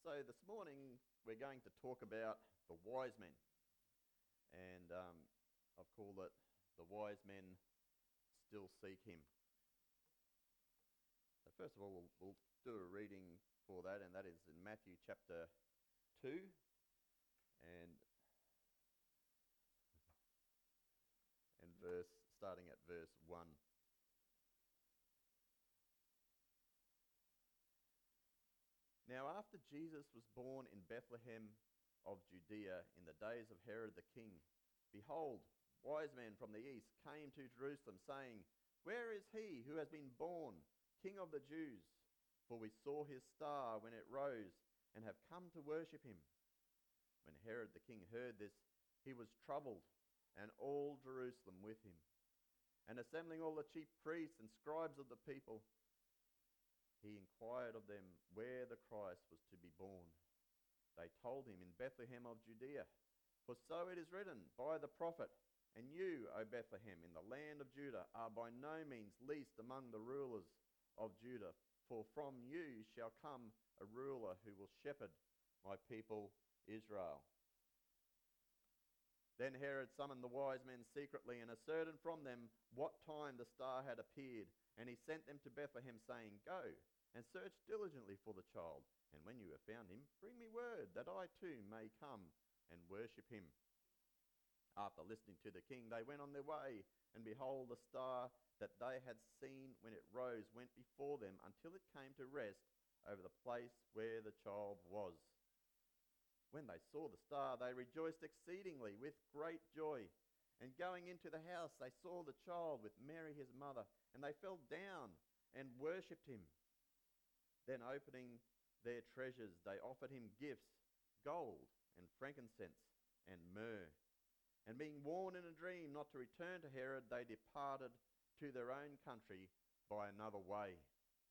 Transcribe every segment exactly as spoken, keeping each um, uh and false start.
So this morning we're going to talk about the wise men, and um, I've called it "The Wise Men Still Seek Him." So first of all, we'll, we'll do a reading for that, and that is in Matthew chapter two, and and verse starting at verse one. Now after Jesus was born in Bethlehem of Judea in the days of Herod the king, behold, wise men from the east came to Jerusalem, saying, Where is he who has been born, King of the Jews? For we saw his star when it rose, and have come to worship him. When Herod the king heard this, he was troubled, and all Jerusalem with him. And assembling all the chief priests and scribes of the people, he inquired of them where the Christ was to be born. They told him, In Bethlehem of Judea. For so it is written by the prophet, And you, O Bethlehem, in the land of Judah, are by no means least among the rulers of Judah. For from you shall come a ruler who will shepherd my people Israel. Then Herod summoned the wise men secretly and ascertained from them what time the star had appeared. And he sent them to Bethlehem, saying, Go and search diligently for the child, and when you have found him, bring me word, that I too may come and worship him. After listening to the king, they went on their way, and behold, the star that they had seen when it rose went before them until it came to rest over the place where the child was. When they saw the star, they rejoiced exceedingly with great joy. And going into the house, they saw the child with Mary his mother, and they fell down and worshipped him. Then opening their treasures, they offered him gifts, gold and frankincense and myrrh. And being warned in a dream not to return to Herod, they departed to their own country by another way.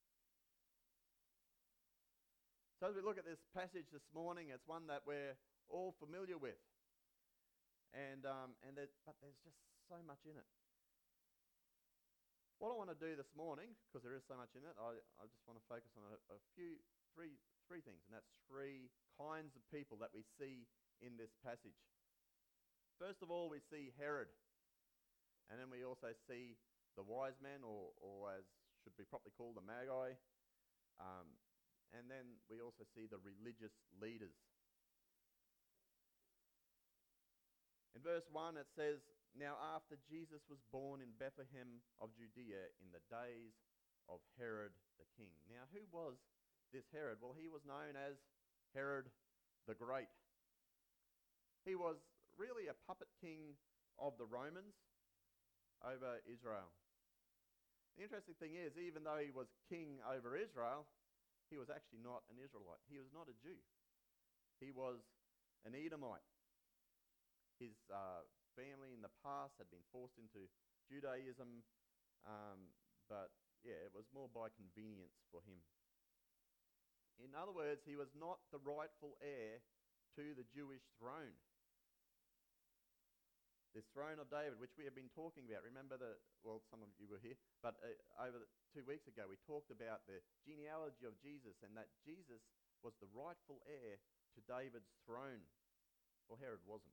So as we look at this passage this morning, it's one that we're all familiar with. And um, and there, but there's just so much in it. What I want to do this morning, because there is so much in it, I, I just want to focus on a, a few, three, three things, and that's three kinds of people that we see in this passage. First of all, we see Herod, and then we also see the wise men, or, or as should be properly called, the Magi, um, and then we also see the religious leaders. In verse one it says, Now after Jesus was born in Bethlehem of Judea in the days of Herod the king. Now who was this Herod? Well, he was known as Herod the Great. He was really a puppet king of the Romans over Israel. The interesting thing is, even though he was king over Israel, he was actually not an Israelite. He was not a Jew. He was an Edomite. His uh, family in the past had been forced into Judaism, um, but yeah, it was more by convenience for him. In other words, he was not the rightful heir to the Jewish throne. This throne of David, which we have been talking about. Remember that, well, some of you were here, but uh, over the, two weeks ago we talked about the genealogy of Jesus, and that Jesus was the rightful heir to David's throne. Well, Herod wasn't.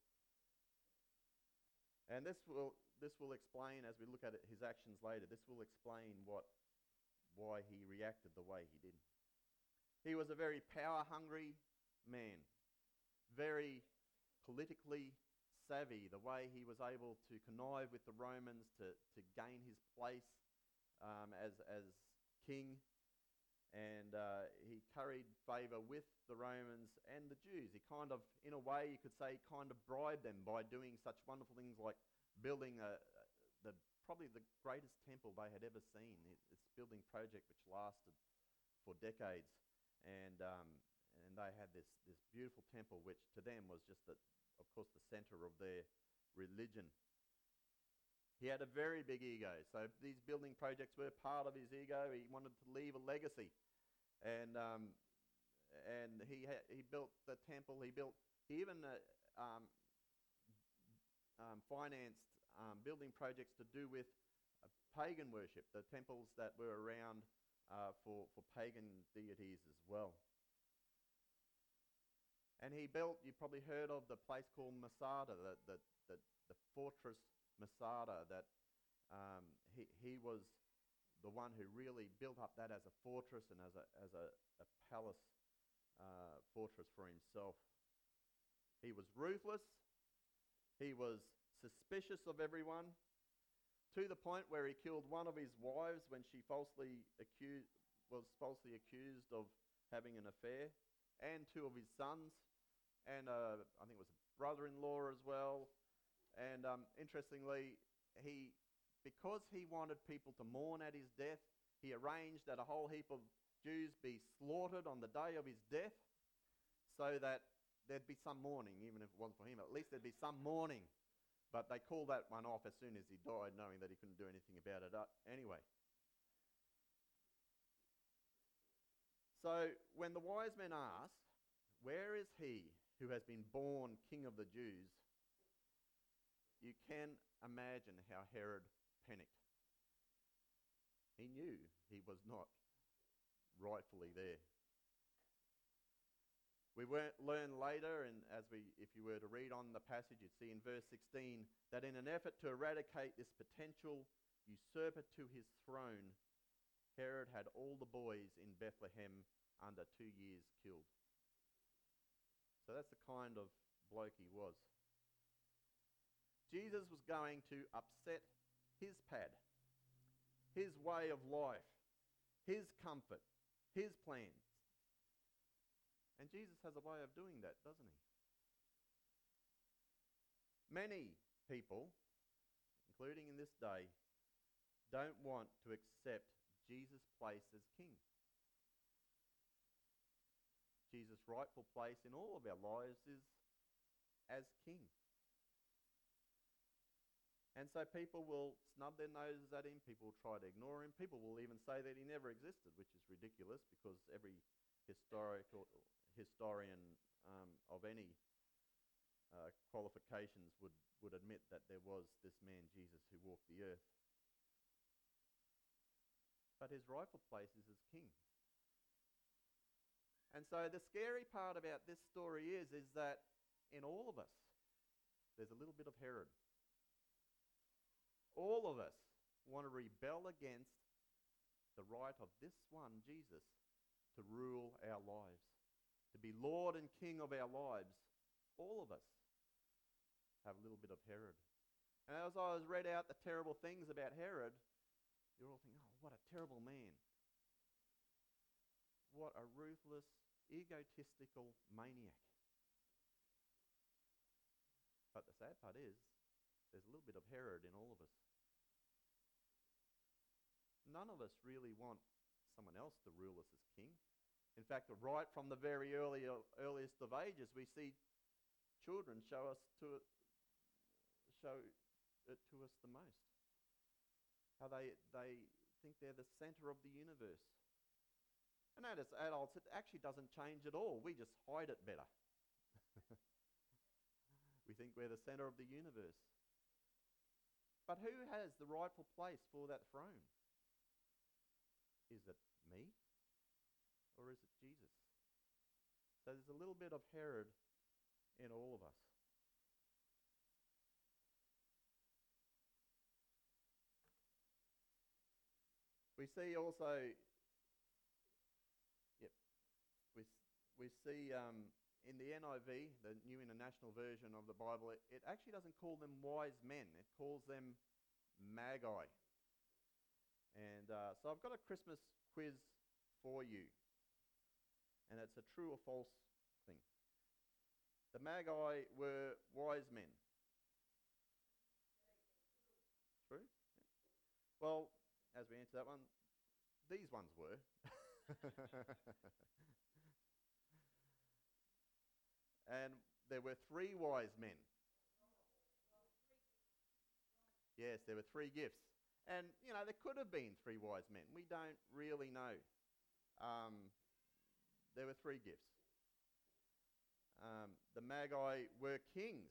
And this will this will explain, as we look at it, his actions later, this will explain what why he reacted the way he did. He was a very power-hungry man, very politically savvy, the way he was able to connive with the Romans to, to gain his place um, as, as king. And uh, he curried favour with the Romans and the Jews. He kind of, in a way, you could say, kind of bribed them by doing such wonderful things like building a, the probably the greatest temple they had ever seen. This building project which lasted for decades, and um, and they had this this beautiful temple, which to them was just, the, of course, the centre of their religion. He had a very big ego, so these building projects were part of his ego. He wanted to leave a legacy, and um, and he ha- he built the temple. He built he even uh, um, um, financed um, building projects to do with uh, pagan worship, the temples that were around uh, for for pagan deities as well. And he built, you've probably heard of the place called Masada, the, the, the, the fortress Masada, that um, he, he was the one who really built up that as a fortress and as a, as a, a palace uh, fortress for himself. He was ruthless. He was suspicious of everyone, to the point where he killed one of his wives when she falsely accused, was falsely accused of having an affair, and two of his sons, and uh, I think it was a brother-in-law as well. And um, interestingly, he, because he wanted people to mourn at his death, he arranged that a whole heap of Jews be slaughtered on the day of his death, so that there'd be some mourning, even if it wasn't for him. At least there'd be some mourning. But they called that one off as soon as he died, knowing that he couldn't do anything about it uh, anyway. So when the wise men asked, "Where is he who has been born King of the Jews?" you can imagine how Herod panicked. He knew he was not rightfully there. We learn later, and as we, if you were to read on the passage, you'd see in verse sixteen that in an effort to eradicate this potential usurper to his throne, Herod had all the boys in Bethlehem under two years killed. So that's the kind of bloke he was. Jesus was going to upset his pad, his way of life, his comfort, his plans. And Jesus has a way of doing that, doesn't he? Many people, including in this day, don't want to accept Jesus' place as king. Jesus' rightful place in all of our lives is as king. And so people will snub their noses at him, people will try to ignore him, people will even say that he never existed, which is ridiculous because every historical historian um, of any uh, qualifications would, would admit that there was this man Jesus who walked the earth. But his rightful place is as king. And so the scary part about this story is, is that in all of us, there's a little bit of Herod. All of us want to rebel against the right of this one, Jesus, to rule our lives, to be Lord and King of our lives. All of us have a little bit of Herod. And as I was read out the terrible things about Herod, you're all thinking, oh, what a terrible man. What a ruthless, egotistical maniac. But the sad part is, there's a little bit of Herod in all of us. None of us really want someone else to rule us as king. In fact, right from the very early, earliest of ages, we see children show us to show it to us the most. How they they think they're the center of the universe. And as adults, it actually doesn't change at all. We just hide it better. We think we're the center of the universe. But who has the rightful place for that throne? Is it me? Or is it Jesus? So there's a little bit of Herod in all of us. We see also, yep, we, we see um, in the N I V, the New International Version of the Bible, it, it actually doesn't call them wise men. It calls them magi. And uh, so I've got a Christmas quiz for you. And it's a true or false thing. The Magi were wise men. True? Yeah. Well, as we answer that one, these ones were. And there were three wise men. Yes, there were three gifts. And, you know, there could have been three wise men. We don't really know. Um... There were three gifts. Um, the Magi were kings.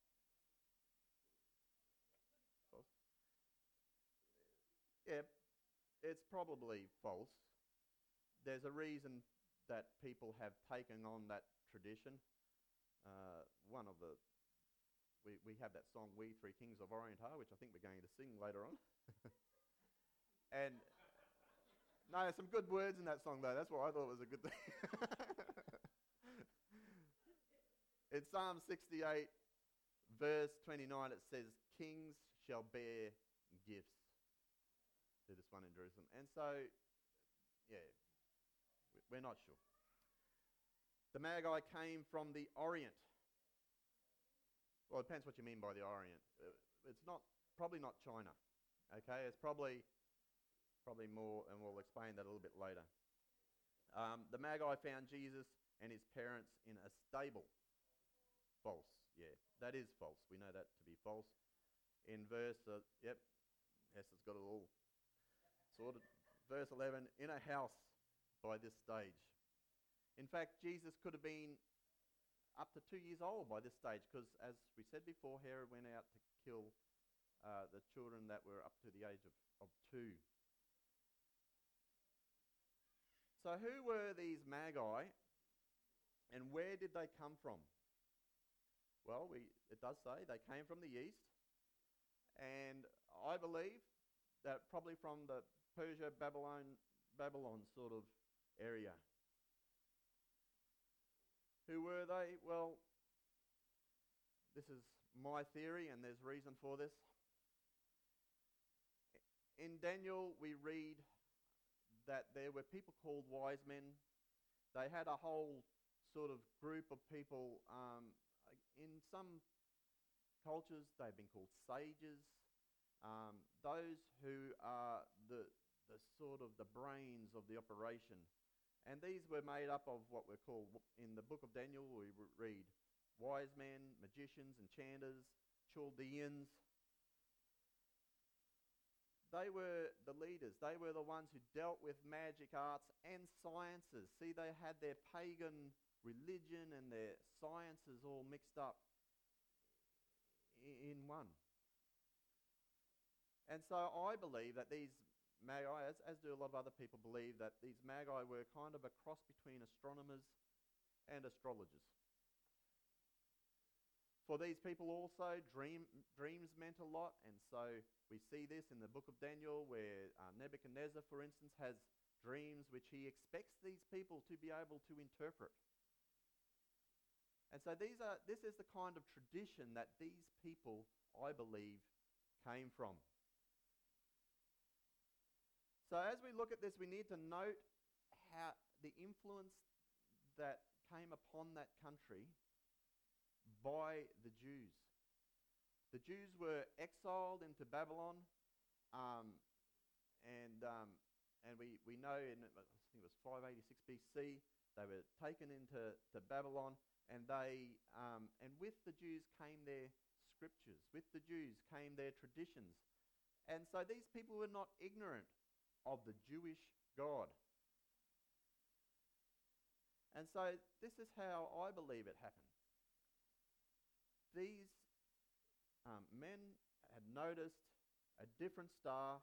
False? Yeah, it's probably false. There's a reason that people have taken on that tradition. uh, one of the, we, we have that song, We Three Kings of Orient Are, which I think we're going to sing later on. And, no, there's some good words in that song though, that's why I thought it was a good thing. In Psalm sixty-eight, verse twenty-nine, it says, kings shall bear gifts to this one in Jerusalem. And so, yeah, we're not sure. The Magi came from the Orient. Well, it depends what you mean by the Orient. It's not, probably not China, okay? It's probably, probably more, and we'll explain that a little bit later. Um, the Magi found Jesus and his parents in a stable. False, yeah, that is false. We know that to be false. In verse, uh, yep, Hester's got it all sorted. Verse eleven, in a house by this stage. In fact, Jesus could have been up to two years old by this stage, because as we said before, Herod went out to kill uh, the children that were up to the age of, of two. So who were these Magi, and where did they come from? Well, we, it does say they came from the east, and I believe that probably from the Persia, Babylon, Babylon sort of area. Who were they? Well, this is my theory, and there's reason for this. In Daniel, we read that there were people called wise men. They had a whole sort of group of people. Um, in some cultures, they've been called sages. Um, those who are the, the sort of the brains of the operation. And these were made up of what we're called, in the book of Daniel, we read wise men, magicians, enchanters, Chaldeans. They were the leaders. They were the ones who dealt with magic arts and sciences. See, they had their pagan religion and their sciences all mixed up in one. And so I believe that these Magi, as, as do a lot of other people, believe that these Magi were kind of a cross between astronomers and astrologers. For these people also, dream, dreams meant a lot, and so we see this in the book of Daniel where uh, Nebuchadnezzar, for instance, has dreams which he expects these people to be able to interpret. And so these are, this is the kind of tradition that these people, I believe, came from. So as we look at this, we need to note how the influence that came upon that country by the Jews. The Jews were exiled into Babylon, um, and um, and we, we know in, I think it was five eighty-six B C, they were taken into to Babylon, and they um, and with the Jews came their scriptures. With the Jews came their traditions, and so these people were not ignorant of the Jewish God. And so this is how I believe it happened. These um, men had noticed a different star,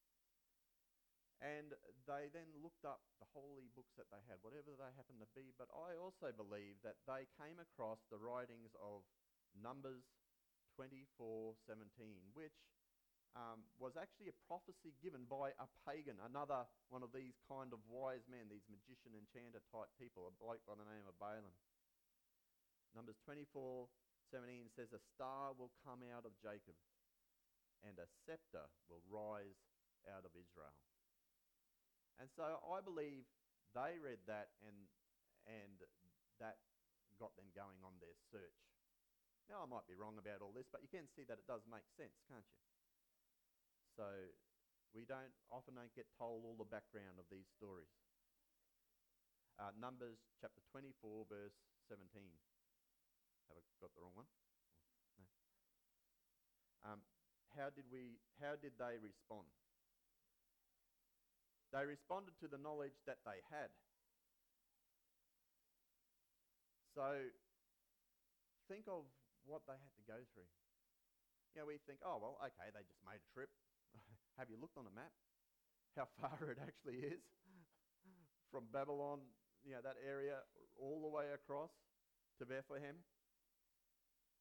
and they then looked up the holy books that they had, whatever they happened to be. But I also believe that they came across the writings of Numbers twenty-four seventeen, which Um, was actually a prophecy given by a pagan, another one of these kind of wise men, these magician, enchanter type people, a bloke by the name of Balaam. Numbers twenty-four seventeen says, a star will come out of Jacob, and a scepter will rise out of Israel. And so I believe they read that, and, and that got them going on their search. Now, I might be wrong about all this, but you can see that it does make sense, can't you? So we don't often don't get told all the background of these stories. Uh, Numbers chapter twenty-four, verse seventeen. Have I got the wrong one? No. Um, how did we? How did they respond? They responded to the knowledge that they had. So think of what they had to go through. You know, we think, oh well, okay, they just made a trip. Have you looked on a map how far it actually is from Babylon, you know, that area, all the way across to Bethlehem?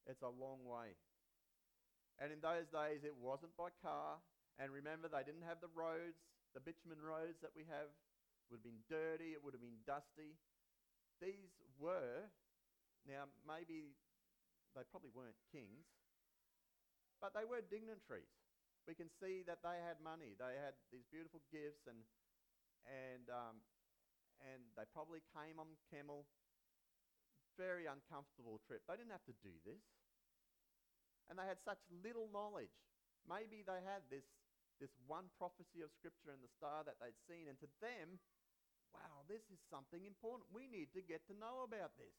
It's a long way. And in those days, it wasn't by car. And remember, they didn't have the roads, the bitumen roads that we have. It would have been dirty. It would have been dusty. These were, now maybe they probably weren't kings, but they were dignitaries. We can see that they had money. They had these beautiful gifts, and and um, and they probably came on camel. Very uncomfortable trip. They didn't have to do this. And they had such little knowledge. Maybe they had this, this one prophecy of Scripture and the star that they'd seen, and to them, wow, this is something important. We need to get to know about this.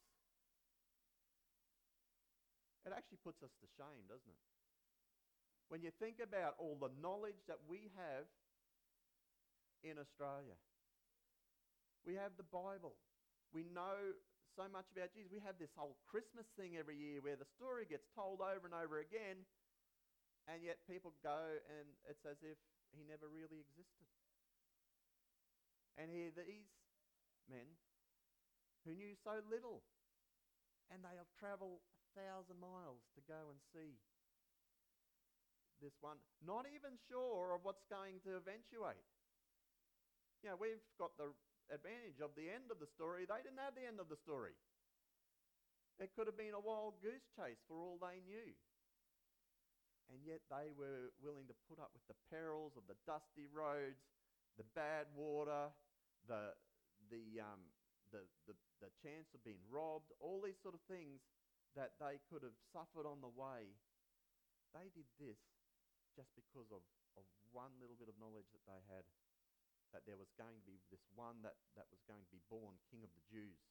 It actually puts us to shame, doesn't it? When you think about all the knowledge that we have in Australia. We have the Bible. We know so much about Jesus. We have this whole Christmas thing every year where the story gets told over and over again, and yet people go and it's as if he never really existed. And here these men who knew so little, and they have travelled a thousand miles to go and see this one, not even sure of what's going to eventuate. You know, we've got the advantage of the end of the story. They didn't have the end of the story. It could have been a wild goose chase for all they knew. And yet they were willing to put up with the perils of the dusty roads, the bad water, the the um the the, the chance of being robbed, all these sort of things that they could have suffered on the way. They did this just because of, of one little bit of knowledge that they had, that there was going to be this one that, that was going to be born King of the Jews.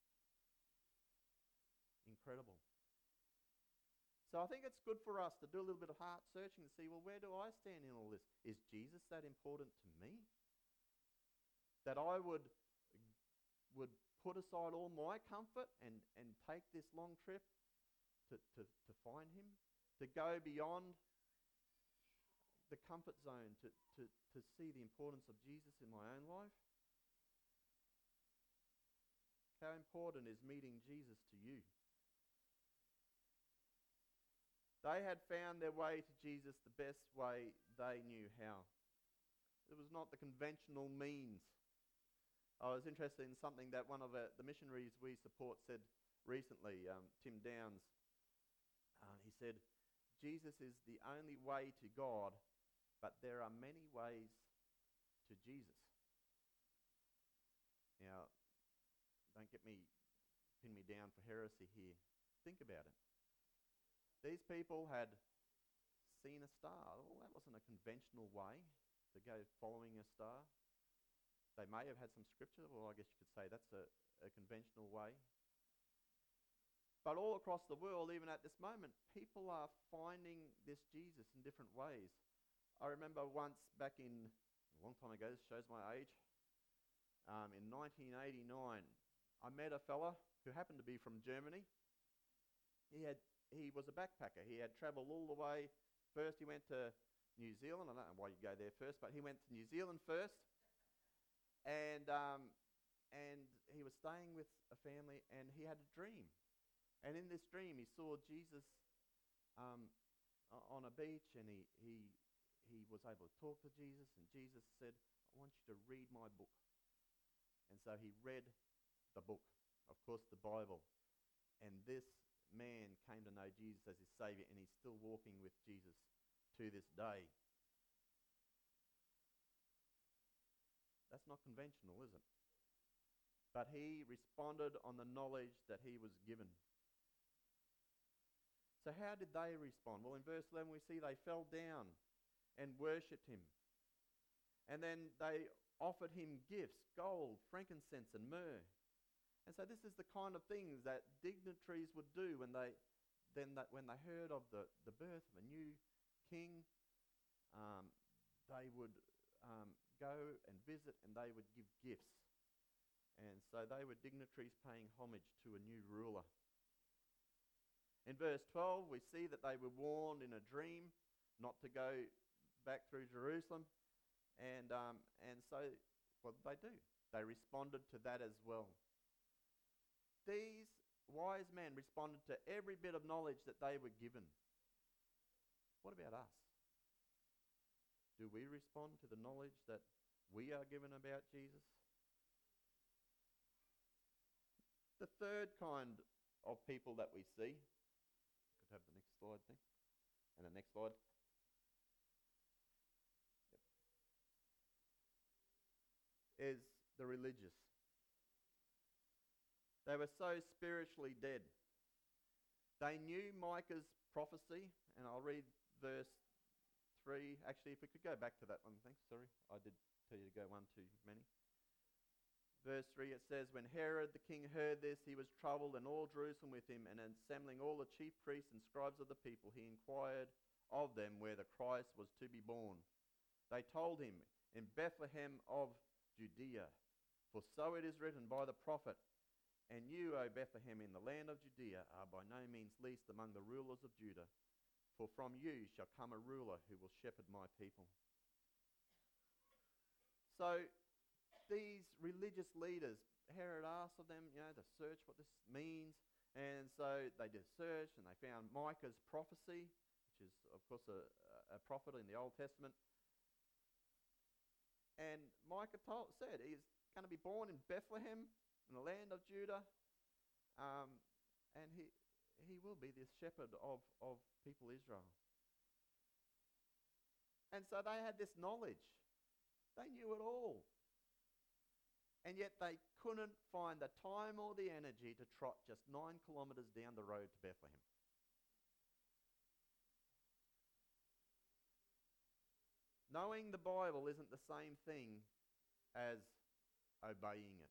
Incredible. So I think it's good for us to do a little bit of heart searching to see, well, where do I stand in all this? Is Jesus that important to me? That I would, would put aside all my comfort and, and take this long trip to, to, to find him? To go beyond the comfort zone, to, to, to see the importance of Jesus in my own life? How important is meeting Jesus to you? They had found their way to Jesus the best way they knew how. It was not the conventional means. I was interested in something that one of uh, the missionaries we support said recently, um, Tim Downs. Uh, he said, Jesus is the only way to God, but there are many ways to Jesus. Now, don't get me, pin me down for heresy here. Think about it. These people had seen a star. Well, that wasn't a conventional way to go following a star. They may have had some scripture. Well, I guess you could say that's a, a conventional way. But all across the world, even at this moment, people are finding this Jesus in different ways. I remember once back in, a long time ago, this shows my age, um, in nineteen eighty-nine, I met a fella who happened to be from Germany. He had he was a backpacker. He had travelled all the way. First he went to New Zealand. I don't know why you go there first, but he went to New Zealand first. And um, and he was staying with a family, and he had a dream. And in this dream, he saw Jesus um, on a beach, and he, he he was able to talk to Jesus, and Jesus said, I want you to read my book. And so he read the book, of course, the Bible. And this man came to know Jesus as his Saviour, and he's still walking with Jesus to this day. That's not conventional, is it? But he responded on the knowledge that he was given. So how did they respond? Well, in verse eleven we see they fell down and worshipped him. And then they offered him gifts, gold, frankincense and myrrh. And so this is the kind of things that dignitaries would do when they then that when they heard of the, the birth of a new king. Um, they would um, go and visit, and they would give gifts. And so they were dignitaries paying homage to a new ruler. In verse twelve, we see that they were warned in a dream not to go back through Jerusalem. And um, and so what did they do? They responded to that as well. These wise men responded to every bit of knowledge that they were given. What about us? Do we respond to the knowledge that we are given about Jesus? The third kind of people that we see, could have the next slide, thanks, and the next slide. Yep. Is the religious. They were so spiritually dead. They knew Micah's prophecy, and I'll read verse three. Actually, if we could go back to that one, thanks, sorry. I did tell you to go one too many. Verse three, it says, when Herod the king heard this, he was troubled, and all Jerusalem with him, and assembling all the chief priests and scribes of the people, he inquired of them where the Christ was to be born. They told him, in Bethlehem of Judea, for so it is written by the prophet, and you, O Bethlehem, in the land of Judea, are by no means least among the rulers of Judah, for from you shall come a ruler who will shepherd my people. So these religious leaders, Herod asked of them, you know, to search what this means, and so they did search, and they found Micah's prophecy, which is, of course, a, a prophet in the Old Testament. And Micah told, said he's going to be born in Bethlehem, in the land of Judah, um, and he he will be this shepherd of, of people Israel. And so they had this knowledge. They knew it all. And yet they couldn't find the time or the energy to trot just nine kilometres down the road to Bethlehem. Knowing the Bible isn't the same thing as obeying it.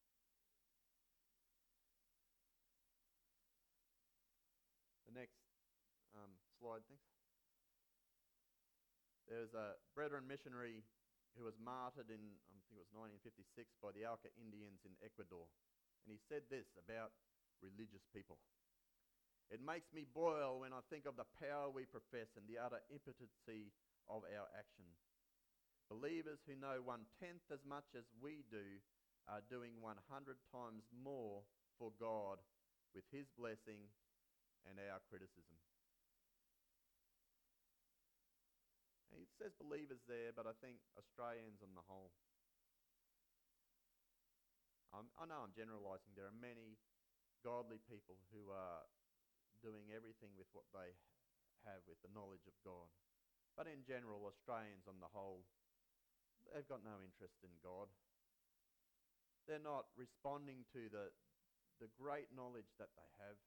The next um, slide, thanks. There's a Brethren missionary who was martyred in, I think it was nineteen fifty-six, by the Auca Indians in Ecuador. And he said this about religious people. It makes me boil when I think of the power we profess and the utter impotency of our action. Believers who know one-tenth as much as we do are doing one hundred times more for God with his blessing and our criticism. It says believers there, but I think Australians on the whole. Um, I know I'm generalising. There are many godly people who are doing everything with what they have with the knowledge of God. But in general, Australians on the whole, they've got no interest in God. They're not responding to the, the great knowledge that they have.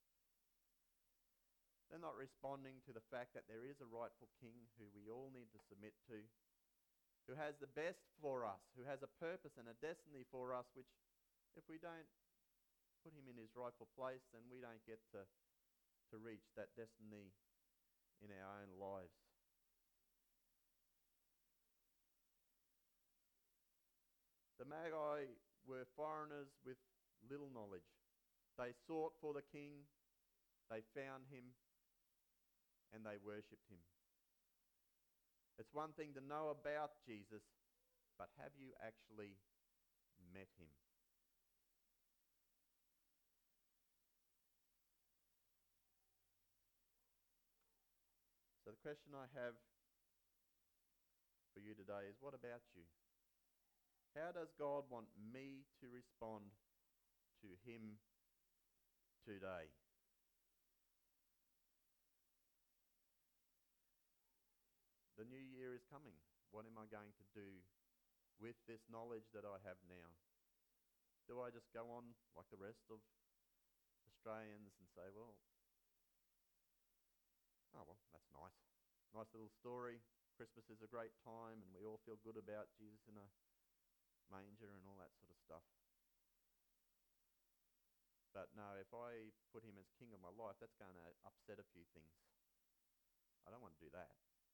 They're not responding to the fact that there is a rightful king who we all need to submit to, who has the best for us, who has a purpose and a destiny for us, which if we don't put him in his rightful place, then we don't get to, to reach that destiny in our own lives. The Magi were foreigners with little knowledge. They sought for the king, they found him, and they worshipped him. It's one thing to know about Jesus, but have you actually met him? So the question I have for you today is, what about you? How does God want me to respond to him today? The new year is coming. What am I going to do with this knowledge that I have now? Do I just go on like the rest of Australians and say, well, oh, well, that's nice. Nice little story. Christmas is a great time and we all feel good about Jesus in a manger and all that sort of stuff. But no, if I put him as king of my life, that's going to upset a few things. I don't want to do that.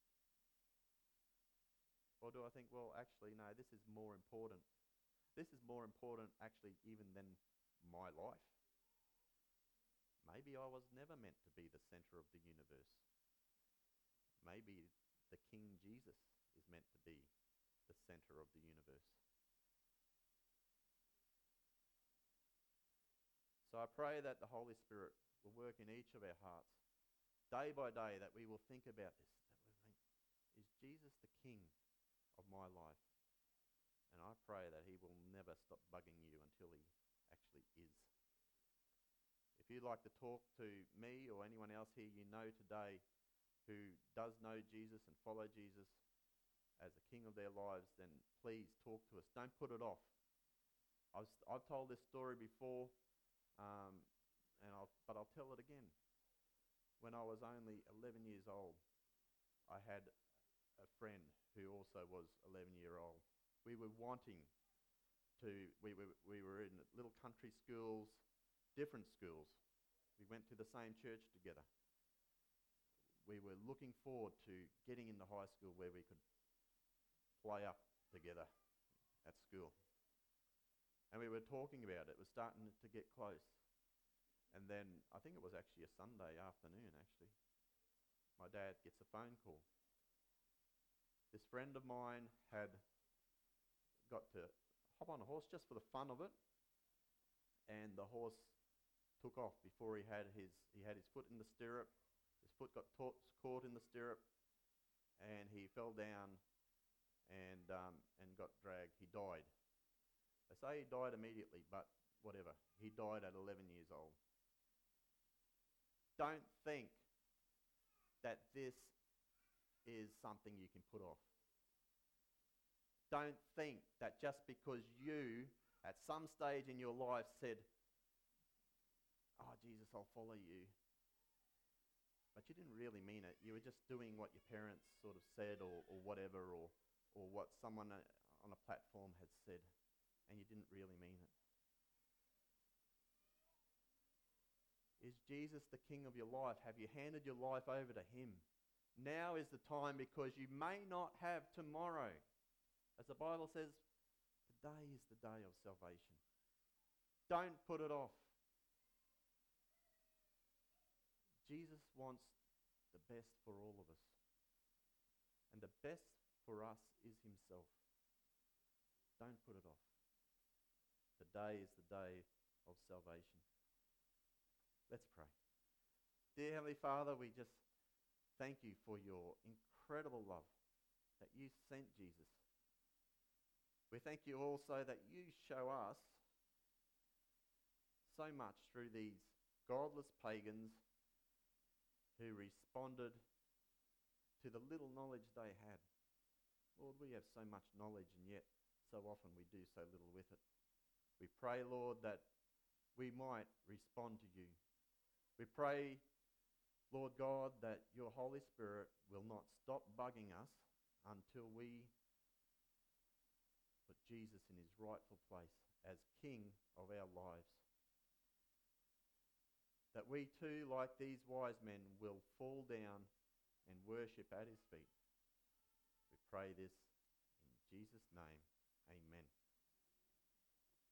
Or do I think, well, actually, no, this is more important. This is more important, actually, even than my life. Maybe I was never meant to be the center of the universe. Maybe the King Jesus is meant to be the center of the universe. So I pray that the Holy Spirit will work in each of our hearts, day by day, that we will think about this, that we think, is Jesus the King of my life? And I pray that he will never stop bugging you until he actually is. If you'd like to talk to me or anyone else here you know today who does know Jesus and follow Jesus as the King of their lives, then please talk to us. Don't put it off. I've, I've told this story before, um, and I'll, but I'll tell it again. When I was only eleven years old, I had a friend who also was eleven year old. We were wanting to, we were, we were in little country schools, different schools. We went to the same church together. We were looking forward to getting into high school where we could play up together at school. And we were talking about it. It was starting to get close. And then, I think it was actually a Sunday afternoon, actually, my dad gets a phone call. This friend of mine had got to hop on a horse just for the fun of it, and the horse took off before he had his he had his foot in the stirrup. His foot got taught, caught in the stirrup, and he fell down and um, and got dragged. He died. They say he died immediately, but whatever. He died at eleven years old. Don't think that this is something you can put off. Don't think that just because you, at some stage in your life, said, "Oh, Jesus, I'll follow you," but you didn't really mean it. You were just doing what your parents sort of said, or, or whatever, or or what someone on a platform had said, and you didn't really mean it. Is Jesus the King of your life? Have you handed your life over to him? Now is the time, because you may not have tomorrow. As the Bible says, today is the day of salvation. Don't put it off. Jesus wants the best for all of us. And the best for us is himself. Don't put it off. Today is the day of salvation. Let's pray. Dear Heavenly Father, we just thank you for your incredible love that you sent Jesus. We thank you also that you show us so much through these godless pagans who responded to the little knowledge they had. Lord, we have so much knowledge, and yet so often we do so little with it. We pray, Lord, that we might respond to you. We pray, Lord God, that your Holy Spirit will not stop bugging us until we put Jesus in his rightful place as King of our lives. That we too, like these wise men, will fall down and worship at his feet. We pray this in Jesus' name. Amen.